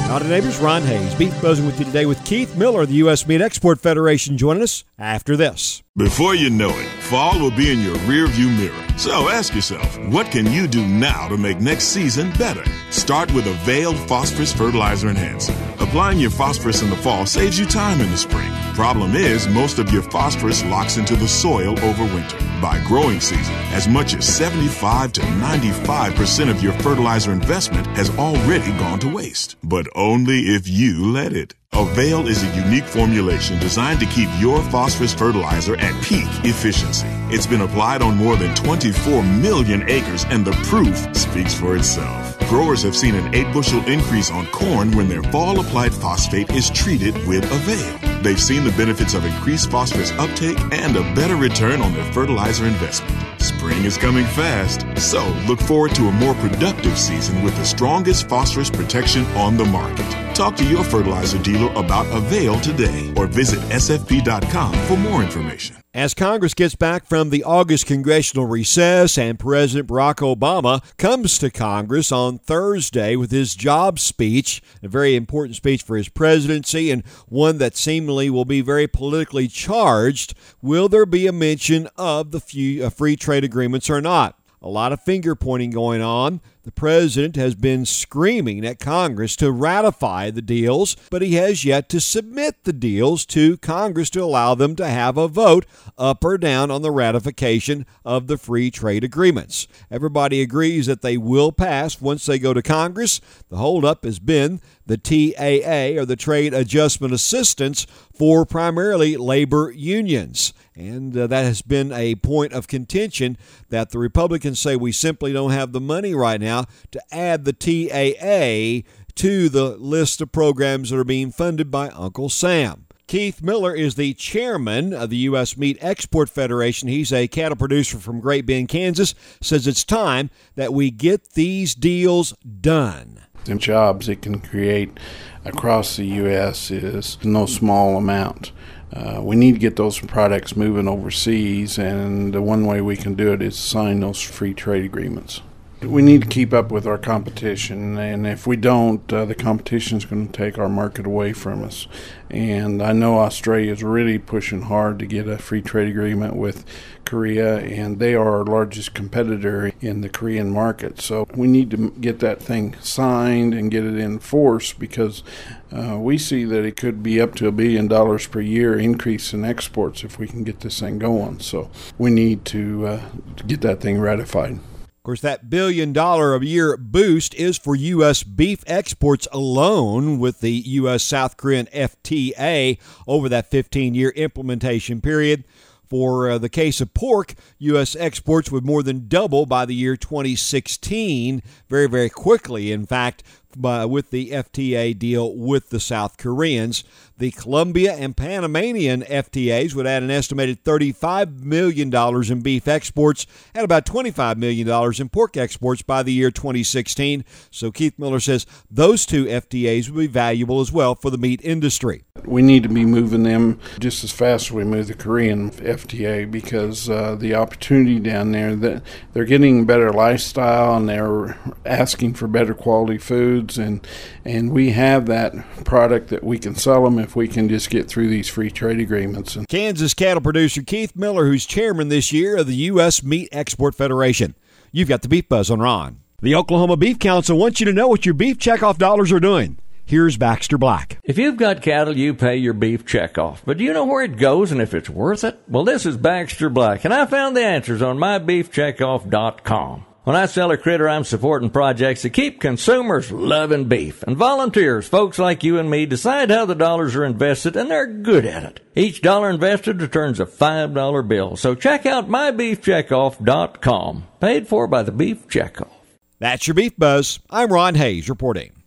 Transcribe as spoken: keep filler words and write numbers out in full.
Howdy neighbors, Ron Hayes, Beef Buzzing with you today with Keith Miller of the U S Meat Export Federation joining us after this. Before you know it, fall will be in your rearview mirror. So ask yourself, what can you do now to make next season better? Start with a Veiled Phosphorus Fertilizer Enhancer. Applying your phosphorus in the fall saves you time in the spring. Problem is, most of your phosphorus locks into the soil over winter. By growing season, as much as seventy-five to ninety-five percent of your fertilizer investment has already gone to waste. But only if you let it. Avail is a unique formulation designed to keep your phosphorus fertilizer at peak efficiency. It's been applied on more than twenty-four million acres, and the proof speaks for itself. Growers have seen an eight bushel increase on corn when their fall applied phosphate is treated with Avail. They've seen the benefits of increased phosphorus uptake and a better return on their fertilizer investment. Spring is coming fast, so look forward to a more productive season with the strongest phosphorus protection on the market. Talk to your fertilizer dealer about Avail today or visit S F P dot com for more information. As Congress gets back from the August congressional recess and President Barack Obama comes to Congress on Thursday with his job speech, a very important speech for his presidency and one that seemingly will be very politically charged, will there be a mention of the few, uh, free trade agreements or not? A lot of finger pointing going on. The president has been screaming at Congress to ratify the deals, but he has yet to submit the deals to Congress to allow them to have a vote up or down on the ratification of the free trade agreements. Everybody agrees that they will pass once they go to Congress. The holdup has been the T A A, or the Trade Adjustment Assistance, for primarily labor unions. And uh, that has been a point of contention that the Republicans say we simply don't have the money right now to add the T A A to the list of programs that are being funded by Uncle Sam. Keith Miller is the chairman of the U S Meat Export Federation. He's a cattle producer from Great Bend, Kansas. Says it's time that we get these deals done. The jobs it can create across the U S is no small amount. Uh, we need to get those products moving overseas, and the one way we can do it is sign those free trade agreements. We need to keep up with our competition, and if we don't, uh, the competition is going to take our market away from us. And I know Australia is really pushing hard to get a free trade agreement with Korea, and they are our largest competitor in the Korean market. So we need to get that thing signed and get it in force, because uh, we see that it could be up to a billion dollars per year increase in exports if we can get this thing going. So we need to, uh, to get that thing ratified. Of course, that billion dollar a year boost is for U S beef exports alone, with the U S South Korean F T A over that fifteen-year implementation period. For uh, the case of pork, U S exports would more than double by the year twenty sixteen, very, very quickly, in fact, by, with the F T A deal with the South Koreans. The Colombia and Panamanian F T As would add an estimated thirty-five million dollars in beef exports and about twenty-five million dollars in pork exports by the year twenty sixteen. So Keith Miller says those two F T As would be valuable as well for the meat industry. We need to be moving them just as fast as we move the Korean F T A, because uh, the opportunity down there, that they're getting better lifestyle and they're asking for better quality foods, and and we have that product that we can sell them if we can just get through these free trade agreements. Kansas cattle producer Keith Miller, who's chairman this year of the U S Meat Export Federation. You've got the Beef Buzz on Ron. The Oklahoma Beef Council wants you to know what your beef checkoff dollars are doing. Here's Baxter Black. If you've got cattle, you pay your beef checkoff. But do you know where it goes and if it's worth it? Well, this is Baxter Black, and I found the answers on my beef checkoff dot com. When I sell a critter, I'm supporting projects that keep consumers loving beef. And volunteers, folks like you and me, decide how the dollars are invested, and they're good at it. Each dollar invested returns a five dollar bill. So check out my beef checkoff dot com. Paid for by the Beef Checkoff. That's your Beef Buzz. I'm Ron Hayes reporting.